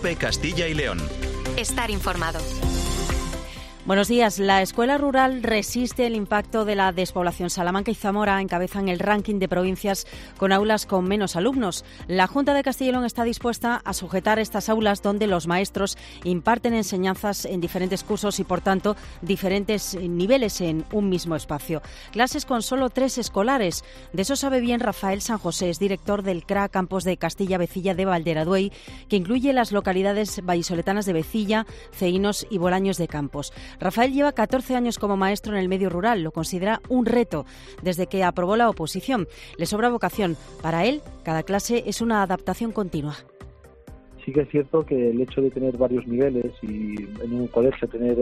COPE Castilla y León. Estar informado. Buenos días. La escuela rural resiste el impacto de la despoblación. Salamanca y Zamora encabezan el ranking de provincias con aulas con menos alumnos. La Junta de Castilla y León está dispuesta a sujetar estas aulas donde los maestros imparten enseñanzas en diferentes cursos y, por tanto, diferentes niveles en un mismo espacio. Clases con solo 3 escolares. De eso sabe bien Rafael San José, es director del CRA Campos de Castilla-Vecilla de Valderaduey, que incluye las localidades vallisoletanas de Vecilla, Ceínos y Bolaños de Campos. Rafael lleva 14 años como maestro en el medio rural. Lo considera un reto desde que aprobó la oposición. Le sobra vocación. Para él, cada clase es una adaptación continua. Sí que es cierto que el hecho de tener varios niveles y en un colegio tener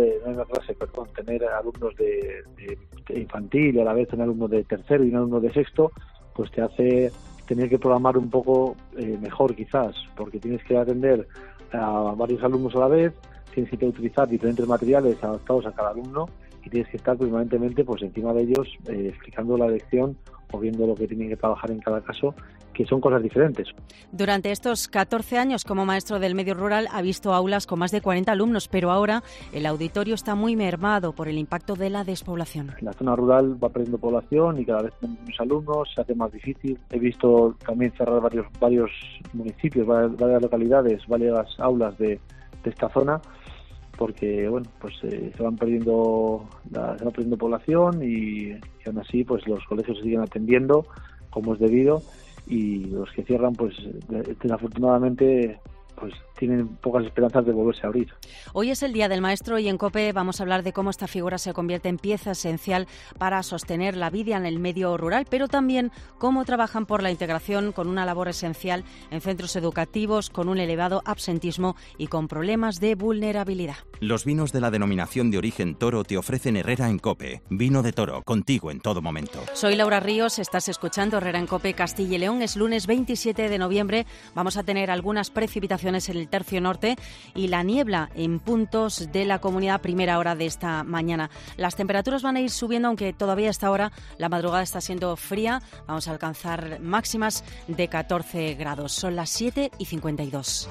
alumnos de infantil y a la vez un alumno de tercero y un alumno de sexto, pues te hace tener que programar un poco mejor quizás, porque tienes que atender a varios alumnos a la vez. Tienes que utilizar diferentes materiales adaptados a cada alumno y tienes que estar permanentemente pues encima de ellos explicando la lección o viendo lo que tienen que trabajar en cada caso, que son cosas diferentes. Durante estos 14 años como maestro del medio rural ha visto aulas con más de 40 alumnos, pero ahora el auditorio está muy mermado por el impacto de la despoblación. La zona rural va perdiendo población y cada vez tenemos menos alumnos, se hace más difícil. He visto también cerrar varios municipios, varias localidades, varias aulas de esta zona, porque bueno, pues se van perdiendo población y aún así pues los colegios se siguen atendiendo como es debido, y los que cierran pues desafortunadamente pues tienen pocas esperanzas de volverse a abrir. Hoy es el Día del Maestro y en COPE vamos a hablar de cómo esta figura se convierte en pieza esencial para sostener la vida en el medio rural, pero también cómo trabajan por la integración con una labor esencial en centros educativos con un elevado absentismo y con problemas de vulnerabilidad. Los vinos de la denominación de origen Toro te ofrecen Herrera en COPE. Vino de Toro, contigo en todo momento. Soy Laura Ríos, estás escuchando Herrera en COPE Castilla y León. Es lunes 27 de noviembre. Vamos a tener algunas precipitaciones en el tercio norte y la niebla en puntos de la comunidad a primera hora de esta mañana. Las temperaturas van a ir subiendo, aunque todavía a esta hora la madrugada está siendo fría. Vamos a alcanzar máximas de 14 grados. Son las 7:52.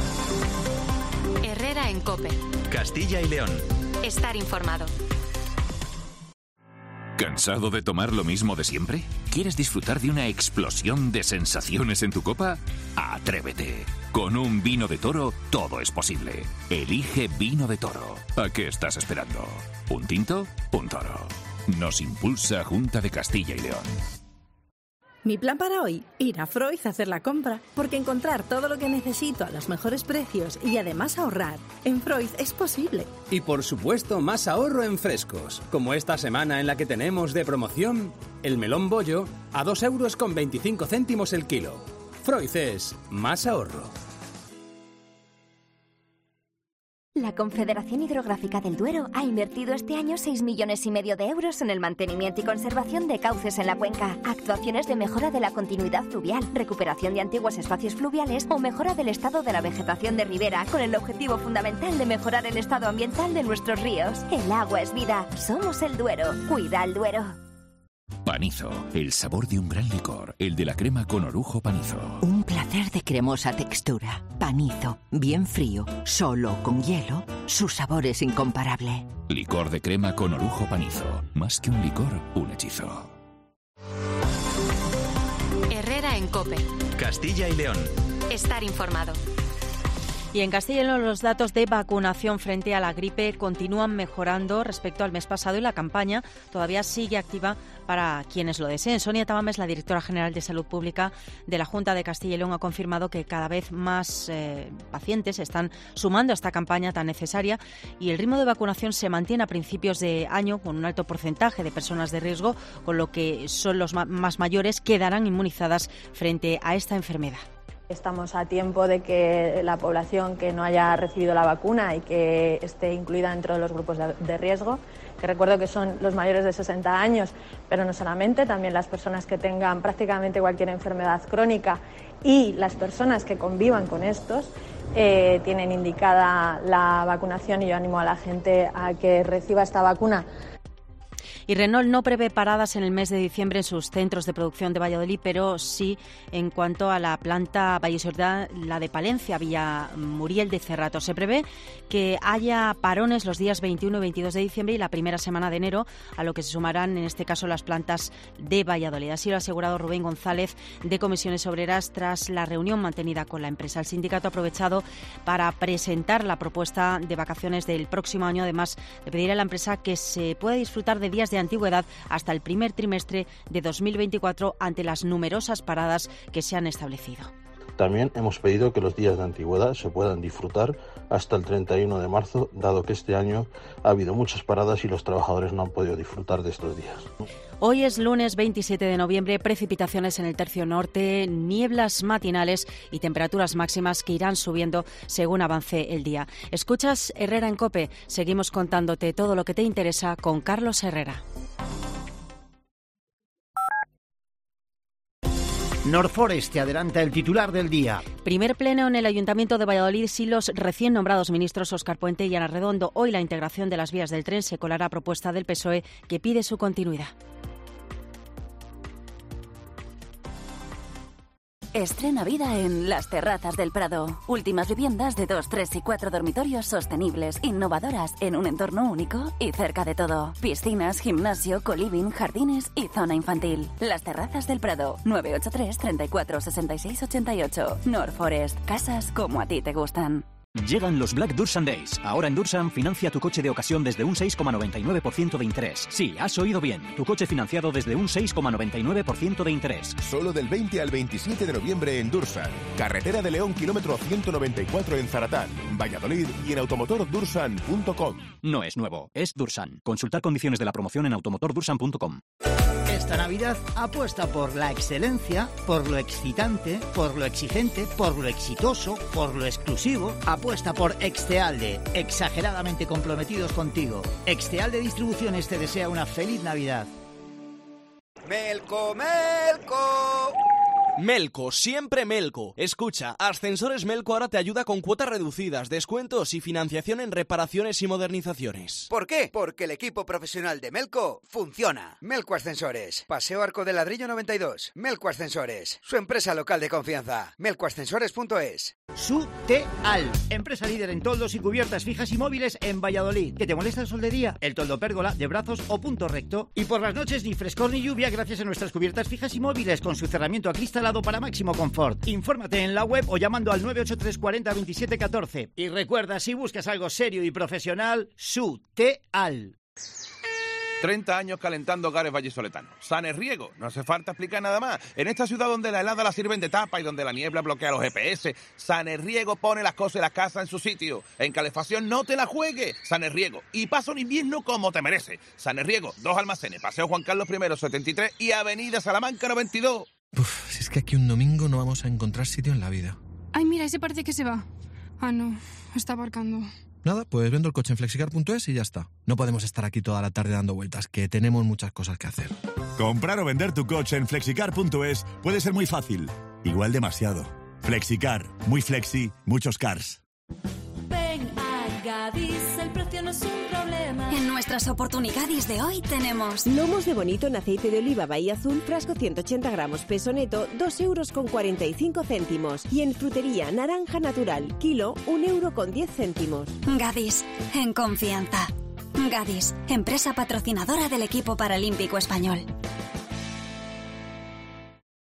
Herrera en COPE. Castilla y León. Estar informado. ¿Cansado de tomar lo mismo de siempre? ¿Quieres disfrutar de una explosión de sensaciones en tu copa? ¡Atrévete! Con un vino de Toro todo es posible. Elige Vino de Toro. ¿A qué estás esperando? ¿Un tinto? Un toro. Nos impulsa Junta de Castilla y León. Mi plan para hoy, ir a Freud a hacer la compra, porque encontrar todo lo que necesito a los mejores precios y además ahorrar en Freud es posible. Y por supuesto más ahorro en frescos, como esta semana en la que tenemos de promoción el melón bollo a 2,25 € el kilo. Freud es más ahorro. La Confederación Hidrográfica del Duero ha invertido este año 6,5 millones de euros en el mantenimiento y conservación de cauces en la cuenca, actuaciones de mejora de la continuidad fluvial, recuperación de antiguos espacios fluviales o mejora del estado de la vegetación de ribera, con el objetivo fundamental de mejorar el estado ambiental de nuestros ríos. El agua es vida. Somos el Duero. Cuida el Duero. Panizo, el sabor de un gran licor, el de la crema con orujo Panizo. Un placer de cremosa textura. Panizo, bien frío, solo con hielo, su sabor es incomparable. Licor de crema con orujo Panizo, más que un licor, un hechizo. Herrera en COPE. Castilla y León. Estar informado. Y en Castilla y León los datos de vacunación frente a la gripe continúan mejorando respecto al mes pasado y la campaña todavía sigue activa para quienes lo deseen. Sonia Tabames, la directora general de Salud Pública de la Junta de Castilla y León, ha confirmado que cada vez más pacientes se están sumando a esta campaña tan necesaria y el ritmo de vacunación se mantiene a principios de año con un alto porcentaje de personas de riesgo, con lo que son los más mayores quedarán inmunizadas frente a esta enfermedad. Estamos a tiempo de que la población que no haya recibido la vacuna y que esté incluida dentro de los grupos de riesgo, que recuerdo que son los mayores de 60 años, pero no solamente, también las personas que tengan prácticamente cualquier enfermedad crónica y las personas que convivan con estos, tienen indicada la vacunación y yo animo a la gente a que reciba esta vacuna. Y Renault no prevé paradas en el mes de diciembre en sus centros de producción de Valladolid, pero sí en cuanto a la planta Vallesordá, la de Palencia, Villa Muriel de Cerrato. Se prevé que haya parones los días 21 y 22 de diciembre y la primera semana de enero, a lo que se sumarán en este caso las plantas de Valladolid. Así lo ha asegurado Rubén González de Comisiones Obreras tras la reunión mantenida con la empresa. El sindicato ha aprovechado para presentar la propuesta de vacaciones del próximo año, además de pedir a la empresa que se pueda disfrutar de días de antigüedad hasta el primer trimestre de 2024 ante las numerosas paradas que se han establecido. También hemos pedido que los días de antigüedad se puedan disfrutar hasta el 31 de marzo, dado que este año ha habido muchas paradas y los trabajadores no han podido disfrutar de estos días. Hoy es lunes 27 de noviembre, precipitaciones en el tercio norte, nieblas matinales y temperaturas máximas que irán subiendo según avance el día. Escuchas Herrera en COPE. Seguimos contándote todo lo que te interesa con Carlos Herrera. Norforest te adelanta el titular del día. Primer pleno en el Ayuntamiento de Valladolid sin los recién nombrados ministros Óscar Puente y Ana Redondo. Hoy la integración de las vías del tren se colará a propuesta del PSOE, que pide su continuidad. Estrena vida en Las Terrazas del Prado. Últimas viviendas de 2, 3 y 4 dormitorios sostenibles, innovadoras, en un entorno único y cerca de todo. Piscinas, gimnasio, coliving, jardines y zona infantil. Las Terrazas del Prado. 983 34 66 88. Norforest. Casas como a ti te gustan. Llegan los Black Dursan Days. Ahora en Dursan financia tu coche de ocasión desde un 6,99% de interés. Sí, has oído bien. Tu coche financiado desde un 6,99% de interés. Solo del 20 al 27 de noviembre en Dursan. Carretera de León, kilómetro 194 en Zaratán, Valladolid y en automotordursan.com. No es nuevo, es Dursan. Consultar condiciones de la promoción en automotordursan.com. Esta Navidad apuesta por la excelencia, por lo excitante, por lo exigente, por lo exitoso, por lo exclusivo. Apuesta por Extealde, exageradamente comprometidos contigo. Extealde Distribuciones te desea una feliz Navidad. ¡Melco, Melco! Melco, siempre Melco. Escucha, Ascensores Melco ahora te ayuda con cuotas reducidas, descuentos y financiación en reparaciones y modernizaciones. ¿Por qué? Porque el equipo profesional de Melco funciona. Melco Ascensores, Paseo Arco de Ladrillo 92. Melco Ascensores, su empresa local de confianza. melcoascensores.es. Suteal, empresa líder en toldos y cubiertas fijas y móviles en Valladolid. ¿Que te molesta el sol de día? El toldo pérgola, de brazos o punto recto. Y por las noches ni frescor ni lluvia gracias a nuestras cubiertas fijas y móviles con su cerramiento acristalado para máximo confort. Infórmate en la web o llamando al 983 40 27 14. Y recuerda, si buscas algo serio y profesional, Suteal. 30 años calentando hogares vallisoletanos. Sanerriego, no hace falta explicar nada más. En esta ciudad donde la helada la sirven de tapa y donde la niebla bloquea los GPS, Sanerriego pone las cosas y las casas en su sitio. En calefacción no te la juegues. Sanerriego. Y pasa un invierno como te merece. Sanerriego, 2 almacenes, Paseo Juan Carlos I 73 y Avenida Salamanca 92. Uf, si es que aquí un domingo no vamos a encontrar sitio en la vida. Ay, mira, ese parece que se va. Ah, no, está aparcando. Nada, pues vendo el coche en flexicar.es y ya está. No podemos estar aquí toda la tarde dando vueltas, que tenemos muchas cosas que hacer. Comprar o vender tu coche en flexicar.es puede ser muy fácil. Igual demasiado. Flexicar. Muy flexi, muchos cars. Ven a Gadis, el precio no es un problema. En nuestras oportunidades de hoy tenemos lomos de bonito en aceite de oliva Bahía Azul, frasco 180 gramos, peso neto, 2,45 €. Y en frutería naranja natural, kilo, 1,10 €. Gadis, en confianza. Gadis, empresa patrocinadora del equipo paralímpico español.